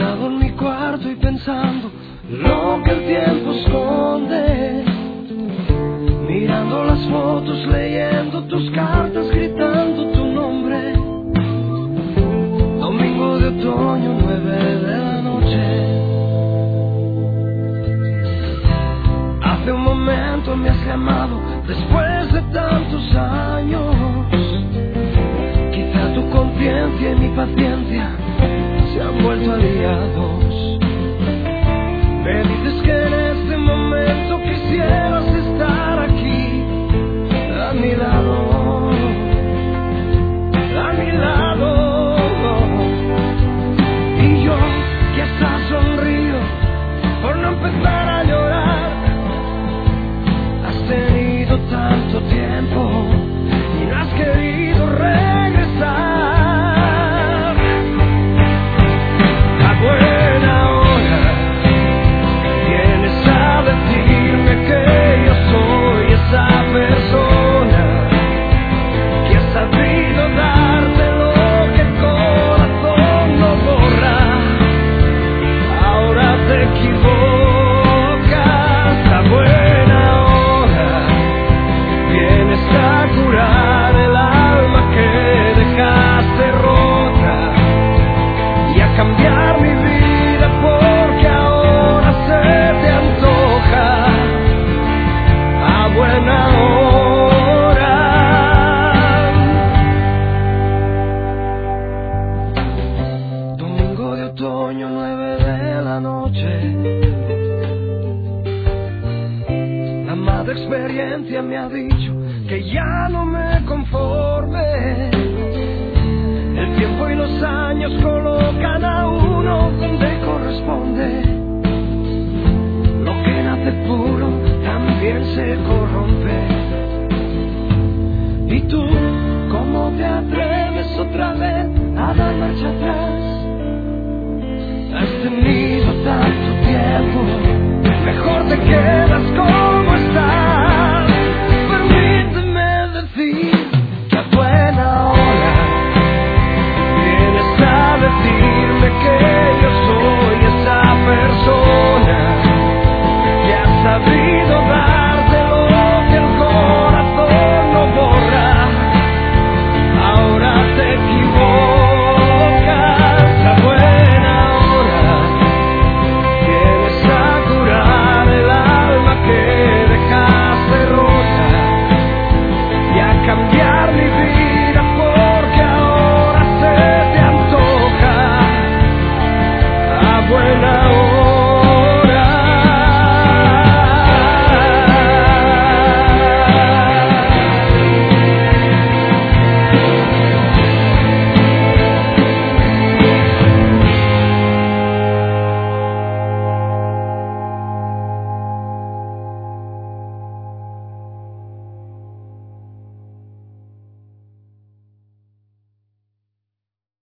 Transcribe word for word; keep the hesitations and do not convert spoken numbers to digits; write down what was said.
Sentado en mi cuarto y pensando lo que el tiempo esconde, mirando las fotos, leyendo tus cartas, gritando tu nombre. Domingo de otoño, nueve de la noche. Hace un momento me has llamado después de tantos años. Quizá tu conciencia y mi paciencia se han vuelto aliados. Me dices que en este momento quisieras estar aquí, a mi lado, a mi lado. Y yo que hasta sonrío por no empezar a llorar. Has tenido tanto tiempo y no has querido regresar. A buena hora vienes a decirme que yo soy esa persona que ha sabido darte lo que el corazón no borra. Ahora te equivocas. A buena hora vienes a curar el alma que dejaste rota y a cambiar mi vida porque ahora se te antoja. A buena hora. Domingo de otoño, nueve de la noche. La mala experiencia me ha dicho que ya no me conforme. El tiempo y los años colocan a uno donde corresponde. Lo que nace puro también se corrompe. ¿Y tú cómo te atreves otra vez a dar marcha atrás? Has tenido tanto tiempo, mejor te quedas con